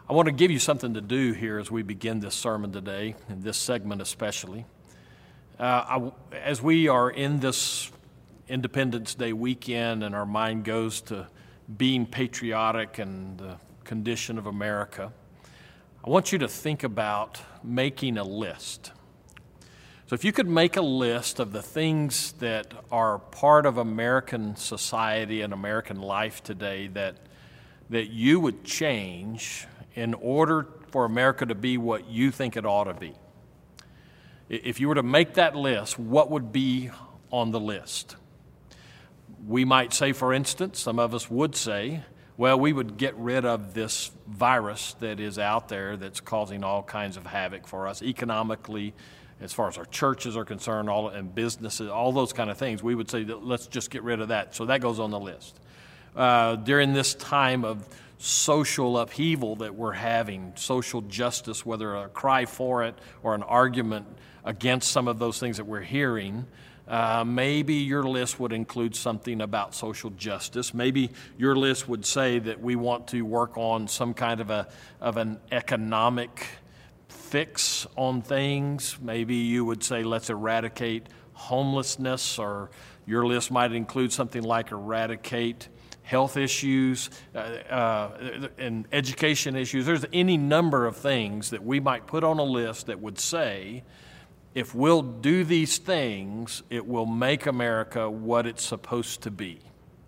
I want to give you something to do here as we begin this sermon today, in this segment especially. As we are in this Independence Day weekend and our mind goes to being patriotic and the condition of America, I want you to think about making a list. So if you could make a list of the things that are part of American society and American life today that you would change in order for America to be what you think it ought to be. If you were to make that list, what would be on the list? We might say, for instance, some of us would say, well, we would get rid of this virus that is out there that's causing all kinds of havoc for us economically, as far as our churches are concerned, and businesses, all those kind of things. We would say, that let's just get rid of that. So that goes on the list. During this time of social upheaval that we're having, social justice, whether a cry for it or an argument against some of those things that we're hearing, maybe your list would include something about social justice. Maybe your list would say that we want to work on some kind of an economic fix on things. Maybe you would say let's eradicate homelessness, or your list might include something like eradicate health issues and education issues. There's any number of things that we might put on a list that would say, if we'll do these things, it will make America what it's supposed to be.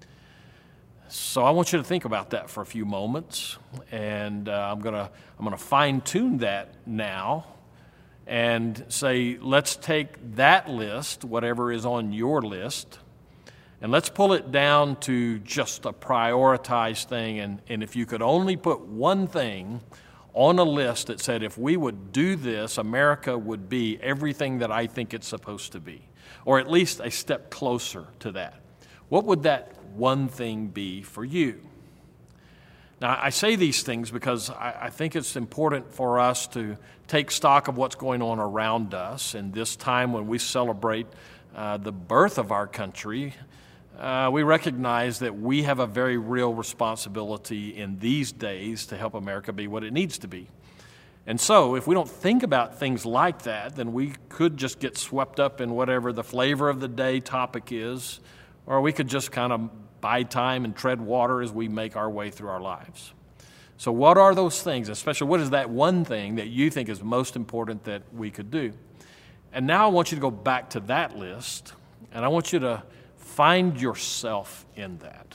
So I want you to think about that for a few moments, and I'm gonna fine-tune that now and say, let's take that list, whatever is on your list, and let's pull it down to just a prioritized thing. And if you could only put one thing on a list that said, if we would do this, America would be everything that I think it's supposed to be, or at least a step closer to that, what would that one thing be for you? Now, I say these things because I think it's important for us to take stock of what's going on around us in this time when we celebrate the birth of our country. We recognize that we have a very real responsibility in these days to help America be what it needs to be. And so if we don't think about things like that, then we could just get swept up in whatever the flavor of the day topic is, or we could just kind of bide time and tread water as we make our way through our lives. So what are those things, especially what is that one thing that you think is most important that we could do? And now I want you to go back to that list, and I want you to find yourself in that.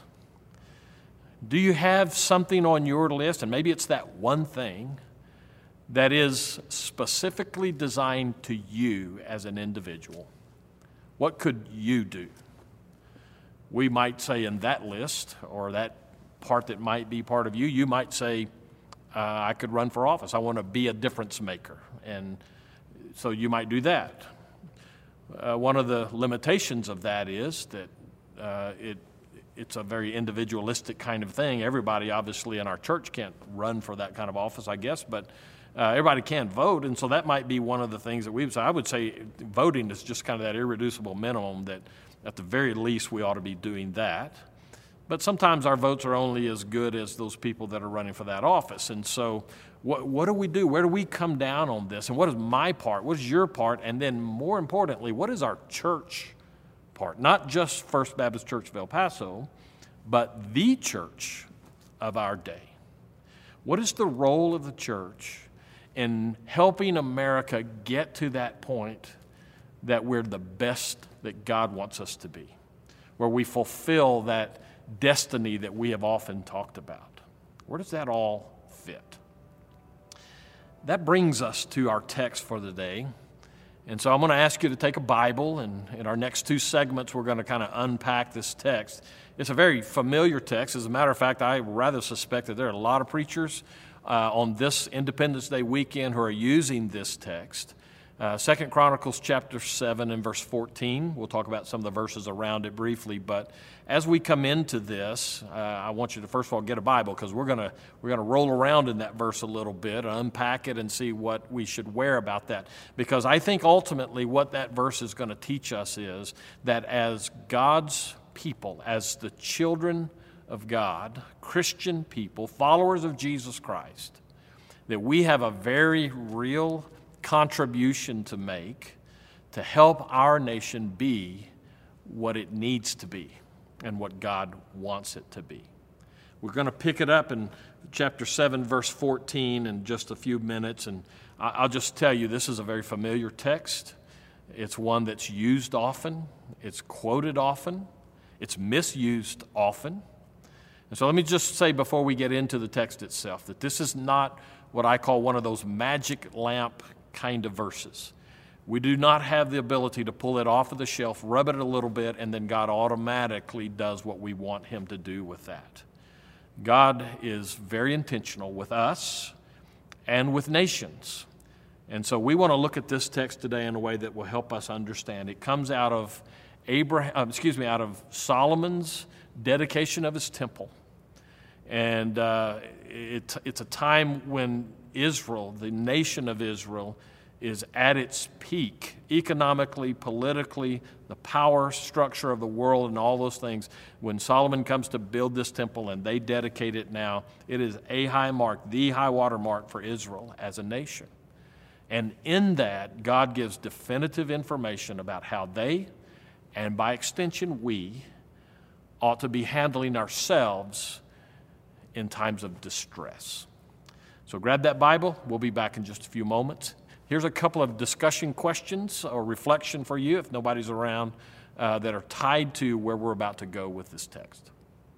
Do you have something on your list, and maybe it's that one thing that is specifically designed to you as an individual? What could you do? We might say in that list, or that part that might be part of you, you might say, I could run for office. I want to be a difference maker. And so you might do that. One of the limitations of that is that it's a very individualistic kind of thing. Everybody, obviously, in our church can't run for that kind of office, I guess, but everybody can vote, and so that might be one of the things that we would say. I would say voting is just kind of that irreducible minimum that at the very least we ought to be doing that. But sometimes our votes are only as good as those people that are running for that office. And so what do we do? Where do we come down on this? And what is my part? What is your part? And then more importantly, what is our church part? Not just First Baptist Church of El Paso, but the church of our day. What is the role of the church in helping America get to that point that we're the best that God wants us to be, where we fulfill that destiny that we have often talked about? Where does that all fit? That brings us to our text for the day. And so I'm going to ask you to take a Bible, and in our next two segments, we're going to kind of unpack this text. It's a very familiar text. As a matter of fact, I rather suspect that there are a lot of preachers on this Independence Day weekend who are using this text. 2 Chronicles chapter 7 and verse 14. We'll talk about some of the verses around it briefly, but as we come into this, I want you to first of all get a Bible, because we're gonna roll around in that verse a little bit, unpack it, and see what we should wear about that. Because I think ultimately what that verse is going to teach us is that as God's people, as the children of God, Christian people, followers of Jesus Christ, that we have a very real contribution to make to help our nation be what it needs to be and what God wants it to be. We're going to pick it up in chapter 7, verse 14 in just a few minutes, and I'll just tell you, this is a very familiar text. It's one that's used often, it's quoted often, it's misused often. And so let me just say before we get into the text itself that this is not what I call one of those magic lamp kind of verses. We do not have the ability to pull it off of the shelf, rub it a little bit, and then God automatically does what we want him to do with that. God is very intentional with us and with nations. And so we want to look at this text today in a way that will help us understand. It comes out of out of Solomon's dedication of his temple. And it's a time when Israel, the nation of Israel, is at its peak, economically, politically, the power structure of the world and all those things. When Solomon comes to build this temple and they dedicate it now, it is a high mark, the high water mark for Israel as a nation. And in that, God gives definitive information about how they, and by extension we, ought to be handling ourselves in times of distress. So grab that Bible. We'll be back in just a few moments. Here's a couple of discussion questions or reflection for you, if nobody's around, that are tied to where we're about to go with this text.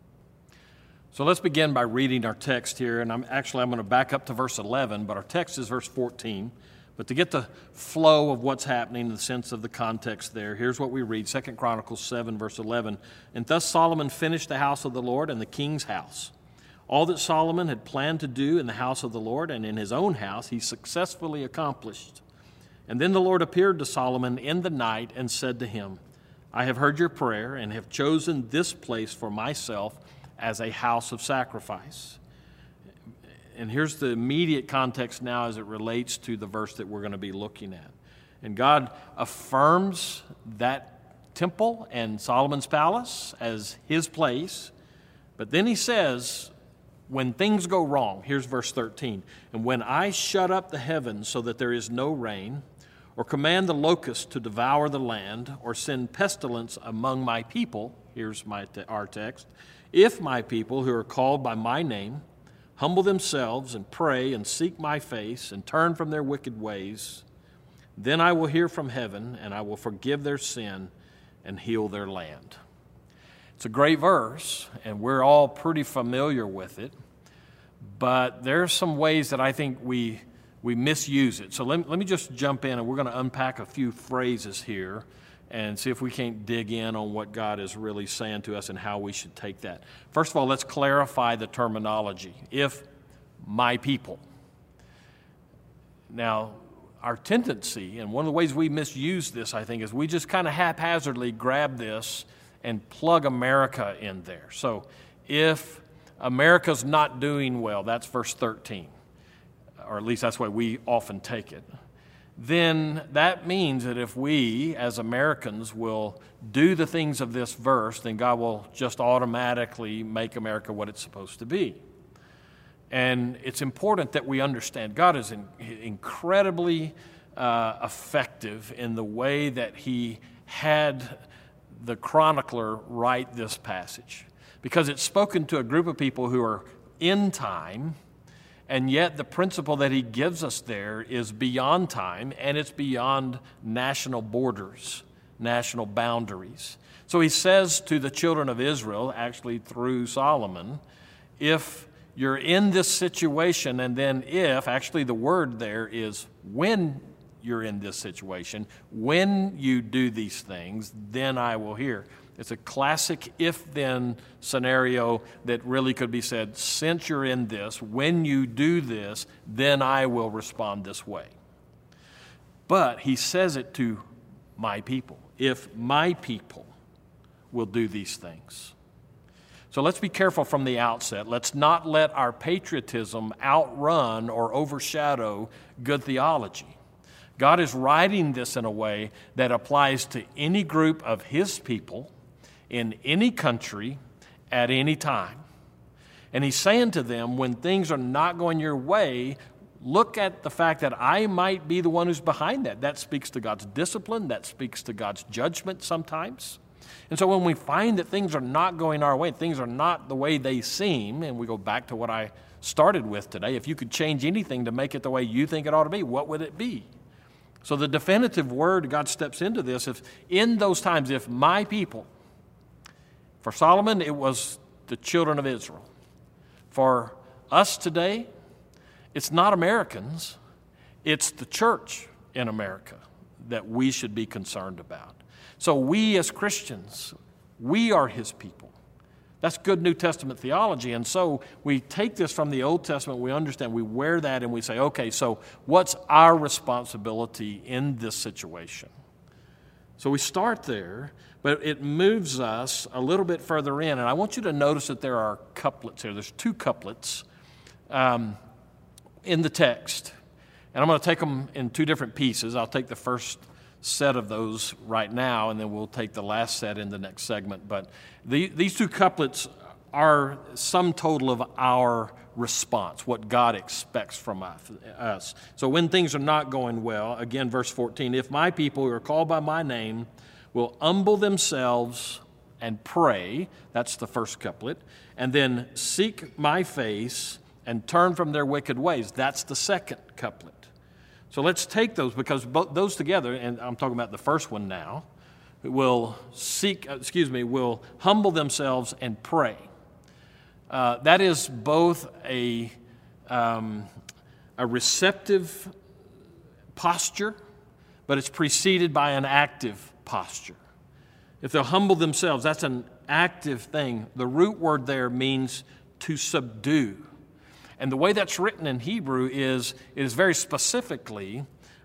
So let's begin by reading our text here, and I'm going to back up to verse 11, but our text is verse 14. But to get the flow of what's happening, the sense of the context there, here's what we read, 2 Chronicles 7, verse 11. And thus Solomon finished the house of the Lord and the king's house. All that Solomon had planned to do in the house of the Lord and in his own house, he successfully accomplished. And then the Lord appeared to Solomon in the night and said to him, I have heard your prayer and have chosen this place for myself as a house of sacrifice. And here's the immediate context now as it relates to the verse that we're going to be looking at. And God affirms that temple and Solomon's palace as his place. But then he says, when things go wrong, here's verse 13, and when I shut up the heavens so that there is no rain, or command the locusts to devour the land, or send pestilence among my people, here's our text, if my people who are called by my name humble themselves and pray and seek my face and turn from their wicked ways, then I will hear from heaven and I will forgive their sin and heal their land. It's a great verse, and we're all pretty familiar with it, but there are some ways that I think we misuse it. So let me just jump in, and we're going to unpack a few phrases here and see if we can't dig in on what God is really saying to us and how we should take that. First of all, let's clarify the terminology. If my people. Now, our tendency, and one of the ways we misuse this, I think, is we just kind of haphazardly grab this and plug America in there. So if America's not doing well, that's verse 13, or at least that's the way we often take it, then that means that if we, as Americans, will do the things of this verse, then God will just automatically make America what it's supposed to be. And it's important that we understand God is incredibly effective in the way that he had the chronicler write this passage, because it's spoken to a group of people who are in time, and yet the principle that he gives us there is beyond time, and it's beyond national borders, national boundaries. So he says to the children of Israel, actually through Solomon, if you're in this situation, and then if, actually the word there is when you're in this situation, when you do these things, then I will hear. It's a classic if-then scenario that really could be said, since you're in this, when you do this, then I will respond this way. But he says it to my people. If my people will do these things. So let's be careful from the outset. Let's not let our patriotism outrun or overshadow good theology. God is writing this in a way that applies to any group of his people in any country at any time. And he's saying to them, when things are not going your way, look at the fact that I might be the one who's behind that. That speaks to God's discipline. That speaks to God's judgment sometimes. And so when we find that things are not going our way, things are not the way they seem, and we go back to what I started with today, if you could change anything to make it the way you think it ought to be, what would it be? So the definitive word, God steps into this, if in those times, if my people, for Solomon, it was the children of Israel. For us today, it's not Americans, it's the church in America that we should be concerned about. So we as Christians, we are his people. That's good New Testament theology. And so we take this from the Old Testament, we understand, we wear that, and we say, okay, so what's our responsibility in this situation? So we start there, but it moves us a little bit further in. And I want you to notice that there are couplets here. There's two couplets in the text. And I'm going to take them in two different pieces. I'll take the first set of those right now, and then we'll take the last set in the next segment. But these two couplets are sum total of our response, what God expects from us. So when things are not going well, again, verse 14, if my people who are called by my name will humble themselves and pray, that's the first couplet, and then seek my face and turn from their wicked ways, that's the second couplet. So let's take those, because those together, and I'm talking about the first one now, will humble themselves and pray. That is both a receptive posture, but it's preceded by an active posture. If they'll humble themselves, that's an active thing. The root word there means to subdue. And the way that's written in Hebrew is very specifically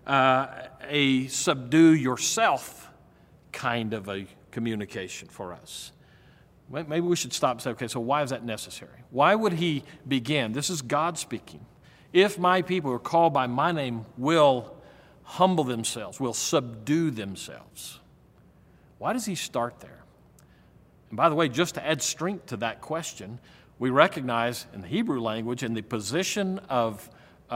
a subdue yourself kind of a communication for us. Maybe we should stop and say, okay, so why is that necessary? Why would he begin? This is God speaking. If my people who are called by my name will humble themselves, will subdue themselves. Why does he start there? And by the way, just to add strength to that question, we recognize in the Hebrew language, in the position of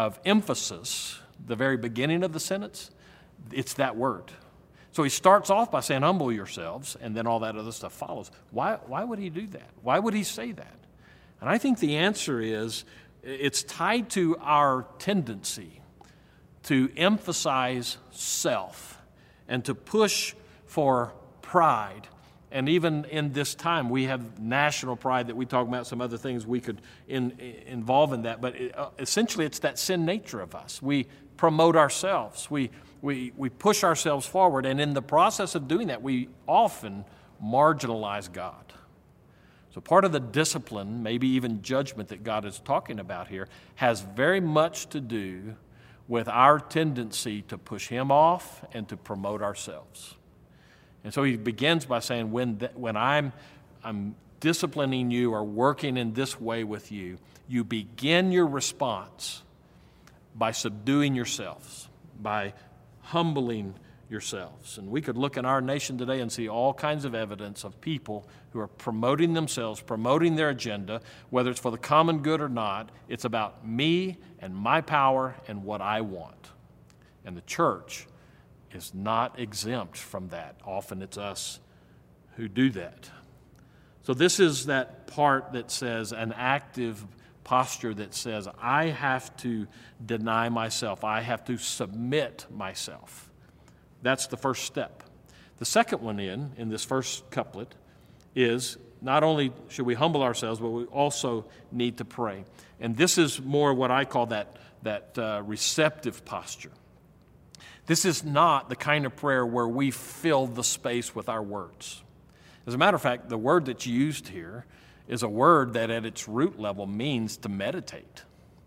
emphasis, the very beginning of the sentence, it's that word. So he starts off by saying, humble yourselves, and then all that other stuff follows. Why would he do that? Why would he say that? And I think the answer is, it's tied to our tendency to emphasize self and to push for pride. And even in this time, we have national pride that we talk about, some other things we could involve in that. But essentially, it's that sin nature of us. We promote ourselves. We push ourselves forward. And in the process of doing that, we often marginalize God. So part of the discipline, maybe even judgment that God is talking about here, has very much to do with our tendency to push him off and to promote ourselves. And so he begins by saying, when I'm disciplining you or working in this way with you, you begin your response by subduing yourselves, by humbling yourselves. And we could look in our nation today and see all kinds of evidence of people who are promoting themselves, promoting their agenda, whether it's for the common good or not. It's about me and my power and what I want. And the church is not exempt from that. Often it's us who do that. So this is that part that says an active posture that says, I have to deny myself. I have to submit myself. That's the first step. The second one in this first couplet is not only should we humble ourselves, but we also need to pray. And this is more what I call that receptive posture. This is not the kind of prayer where we fill the space with our words. As a matter of fact, the word that's used here is a word that at its root level means to meditate.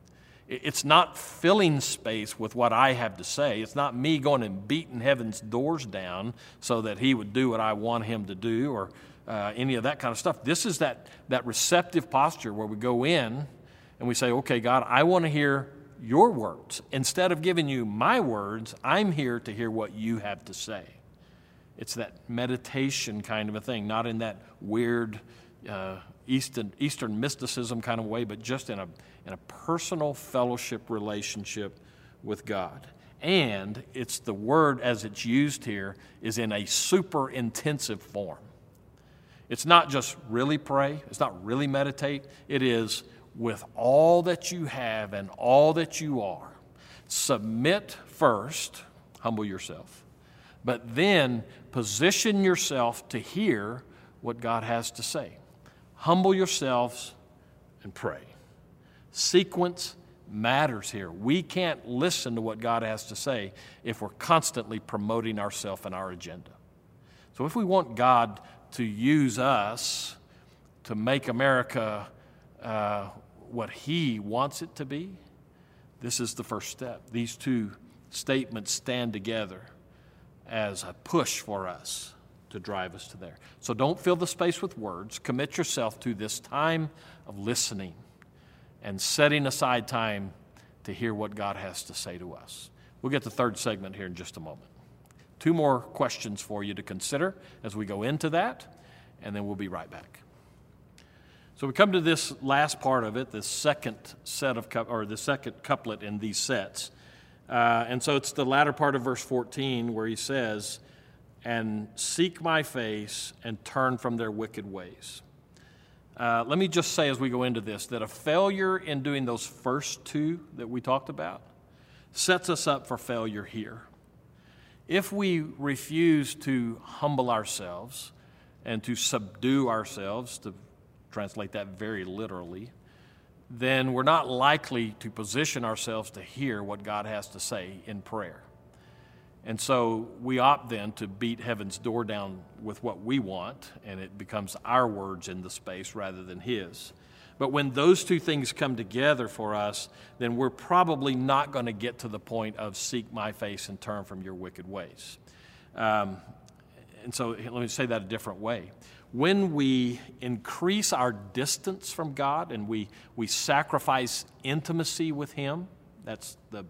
It's not filling space with what I have to say. It's not me going and beating heaven's doors down so that he would do what I want him to do or any of that kind of stuff. This is that receptive posture where we go in and we say, okay, God, I want to hear your words. Instead of giving you my words, I'm here to hear what you have to say. It's that meditation kind of a thing, not in that weird Eastern mysticism kind of way, but just in and a personal fellowship relationship with God. And it's the word as it's used here is in a super intensive form. It's not just really pray. It's not really meditate. It is with all that you have and all that you are. Submit first, humble yourself, but then position yourself to hear what God has to say. Humble yourselves and pray. Sequence matters here. We can't listen to what God has to say if we're constantly promoting ourselves and our agenda. So if we want God to use us to make America what He wants it to be, this is the first step. These two statements stand together as a push for us to drive us to there. So don't fill the space with words. Commit yourself to this time of listening and setting aside time to hear what God has to say to us. We'll get to the third segment here in just a moment. 2 more questions for you to consider as we go into that, and then we'll be right back. So we come to this last part of it, the second couplet in these sets. And so it's the latter part of verse 14 where he says, "And seek my face and turn from their wicked ways." Let me just say as we go into this that a failure in doing those first 2 that we talked about sets us up for failure here. If we refuse to humble ourselves and to subdue ourselves, to translate that very literally, then we're not likely to position ourselves to hear what God has to say in prayer. And so we opt then to beat heaven's door down with what we want, and it becomes our words in the space rather than His. But when those 2 things come together for us, then we're probably not going to get to the point of seek my face and turn from your wicked ways. And so let me say that a different way. When we increase our distance from God and we sacrifice intimacy with Him, that's the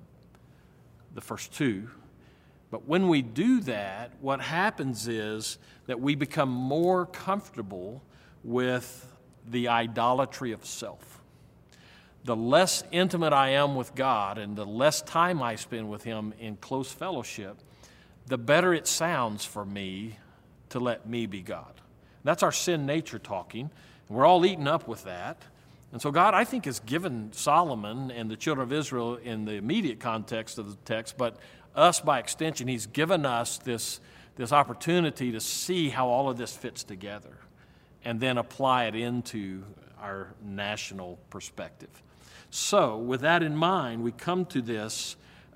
first 2. But when we do that, what happens is that we become more comfortable with the idolatry of self. The less intimate I am with God and the less time I spend with Him in close fellowship, the better it sounds for me to let me be God. That's our sin nature talking. And we're all eaten up with that. And so God, I think, has given Solomon and the children of Israel in the immediate context of the text, but us by extension, He's given us this opportunity to see how all of this fits together and then apply it into our national perspective. So with that in mind, we come to this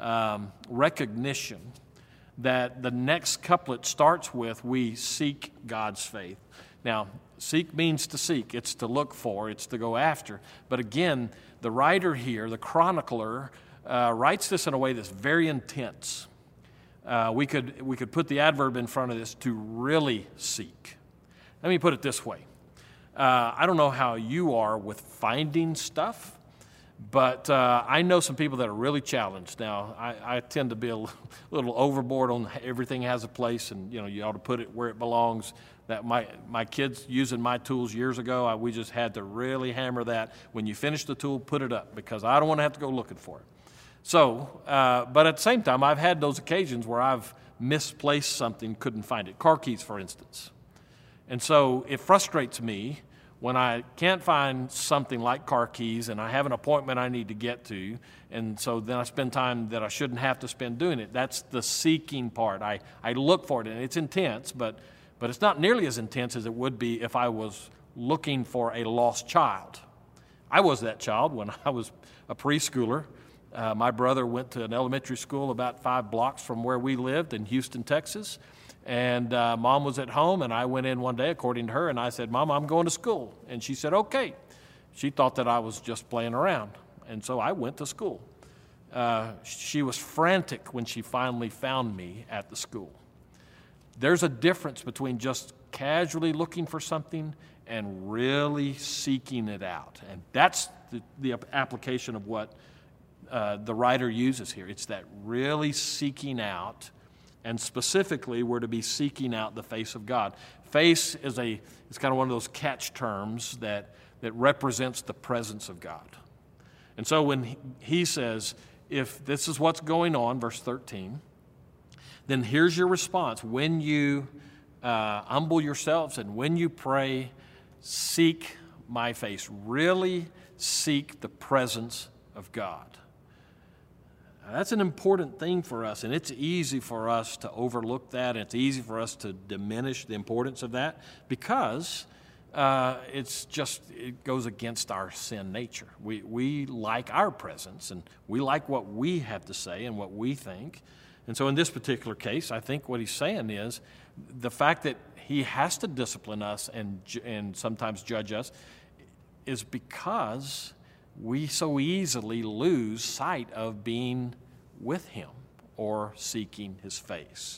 recognition that the next couplet starts with, we seek God's faith. Now, seek means to seek. It's to look for. It's to go after. But again, the writer here, the chronicler, writes this in a way that's very intense. We could put the adverb in front of this, to really seek. Let me put it this way. I don't know how you are with finding stuff, but I know some people that are really challenged. Now, I tend to be a little overboard on everything has a place, and you ought to put it where it belongs. That my kids using my tools years ago, we just had to really hammer that. When you finish the tool, put it up, because I don't want to have to go looking for it. So, but at the same time, I've had those occasions where I've misplaced something, couldn't find it. Car keys, for instance. And so it frustrates me when I can't find something like car keys and I have an appointment I need to get to, and so then I spend time that I shouldn't have to spend doing it. That's the seeking part. I look for it, and it's intense, but it's not nearly as intense as it would be if I was looking for a lost child. I was that child when I was a preschooler. My brother went to an elementary school about 5 blocks from where we lived in Houston, Texas. And Mom was at home, and I went in one day, according to her, and I said, "Mom, I'm going to school." And she said, "Okay." She thought that I was just playing around. And so I went to school. She was frantic when she finally found me at the school. There's a difference between just casually looking for something and really seeking it out. And that's the application of what the writer uses here. It's that really seeking out, and specifically we're to be seeking out the face of God. Face is it's kind of one of those catch terms that represents the presence of God. And so when he says, if this is what's going on, verse 13, then here's your response. When you humble yourselves and when you pray, seek my face. Really seek the presence of God. Now, that's an important thing for us, and it's easy for us to overlook that. And it's easy for us to diminish the importance of that because it goes against our sin nature. We like our presence, and we like what we have to say and what we think. And so in this particular case, I think what he's saying is the fact that he has to discipline us and sometimes judge us is because we so easily lose sight of being with him or seeking his face.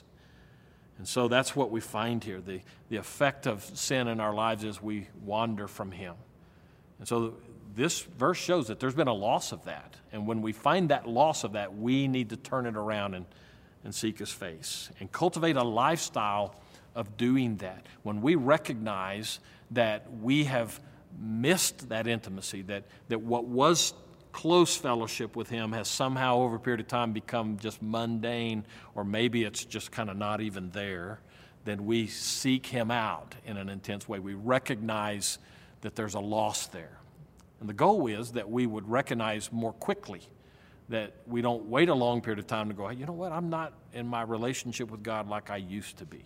And so that's what we find here. The effect of sin in our lives is we wander from him. And so this verse shows that there's been a loss of that. And when we find that loss of that, we need to turn it around and seek his face and cultivate a lifestyle of doing that. When we recognize that we have missed that intimacy, that what was close fellowship with him has somehow over a period of time become just mundane, or maybe it's just kind of not even there, then we seek him out in an intense way. We recognize that there's a loss there. And the goal is that we would recognize more quickly, that we don't wait a long period of time to go, hey, you know what, I'm not in my relationship with God like I used to be.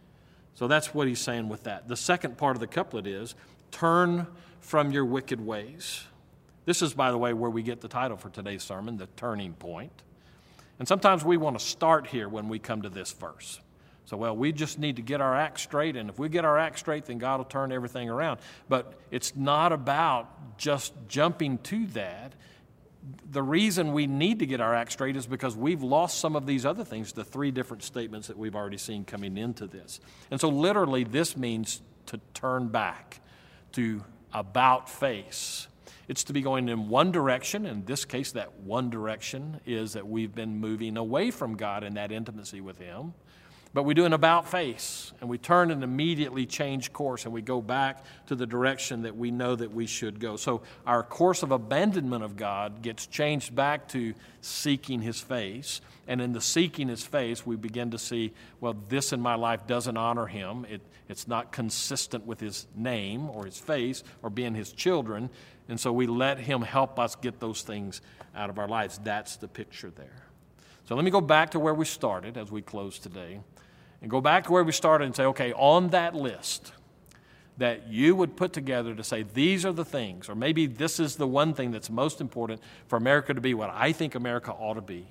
So that's what he's saying with that. The second part of the couplet is, turn from your wicked ways. This is, by the way, where we get the title for today's sermon, the turning point. And sometimes we want to start here when we come to this verse. So, well, we just need to get our act straight, and if we get our act straight, then God will turn everything around. But it's not about just jumping to that. The reason we need to get our act straight is because we've lost some of these other things, the three different statements that we've already seen coming into this. And so literally this means to turn back, to about face. It's to be going in one direction. In this case, that one direction is that we've been moving away from God in that intimacy with him. But we do an about face, and we turn and immediately change course, and we go back to the direction that we know that we should go. So our course of abandonment of God gets changed back to seeking his face. And in the seeking his face, we begin to see, well, this in my life doesn't honor him. It's not consistent with his name or his face or being his children. And so we let him help us get those things out of our lives. That's the picture there. So let me go back to where we started as we close today. And go back to where we started and say, okay, on that list that you would put together to say these are the things, or maybe this is the one thing that's most important for America to be what I think America ought to be.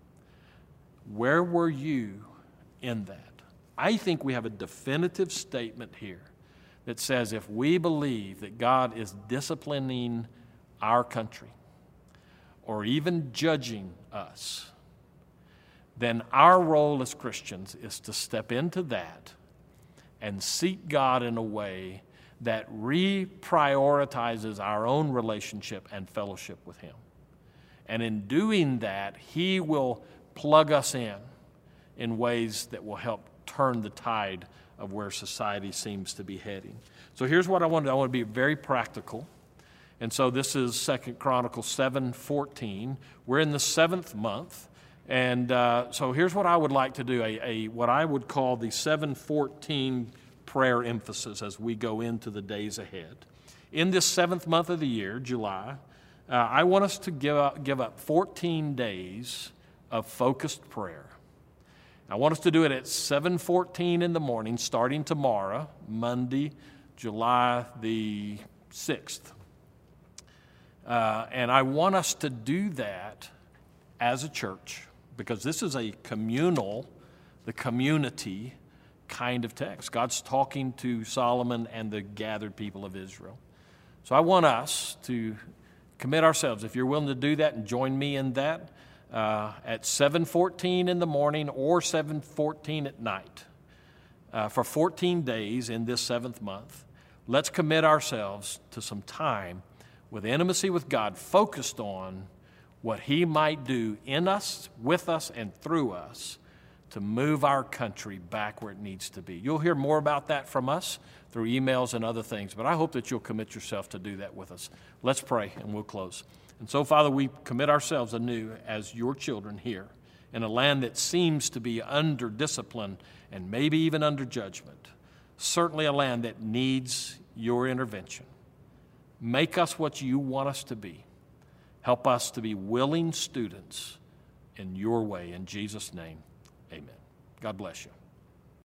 Where were you in that? I think we have a definitive statement here that says if we believe that God is disciplining our country or even judging us, then our role as Christians is to step into that and seek God in a way that reprioritizes our own relationship and fellowship with him. And in doing that, he will plug us in ways that will help turn the tide of where society seems to be heading. So here's what I want to do. I want to be very practical. And so this is 2 Chronicles 7:14. We're in the 7th month. And so here's what I would like to do, what I would call the 7:14 prayer emphasis as we go into the days ahead. In this 7th month of the year, July, I want us to give up 14 days of focused prayer. I want us to do it at 7:14 in the morning, starting tomorrow, Monday, July the 6th. And I want us to do that as a church, because this is a communal, the community kind of text. God's talking to Solomon and the gathered people of Israel. So I want us to commit ourselves, if you're willing to do that and join me in that, at 7:14 in the morning or 7:14 at night. For 14 days in this 7th month, let's commit ourselves to some time with intimacy with God, focused on what he might do in us, with us, and through us to move our country back where it needs to be. You'll hear more about that from us through emails and other things, but I hope that you'll commit yourself to do that with us. Let's pray, and we'll close. And so, Father, we commit ourselves anew as your children here in a land that seems to be under discipline and maybe even under judgment. Certainly a land that needs your intervention. Make us what you want us to be. Help us to be willing students in your way. In Jesus' name, amen. God bless you.